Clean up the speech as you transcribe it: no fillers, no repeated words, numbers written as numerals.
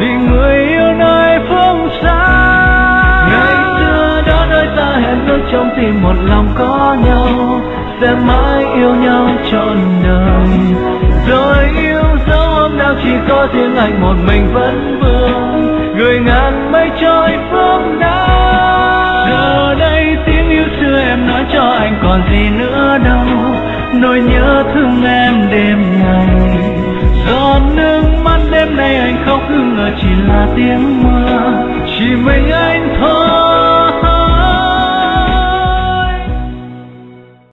vì người yêu nơi phương xa. Ngày xưa đó đôi ta hẹn ước trong tim một lòng có nhau, sẽ mãi yêu nhau trọn đời. Rồi yêu dấu hôm nào chỉ có riêng anh một mình vẫn vương, gửi ngàn mây trôi phương Nam. Giờ đây tiếng yêu xưa em nói cho anh còn gì nữa đâu, nỗi nhớ thương em đêm ngày. Giọt nước mắt đêm nay anh khóc cứ ngờ chỉ là tiếng mưa, chỉ mình anh thôi.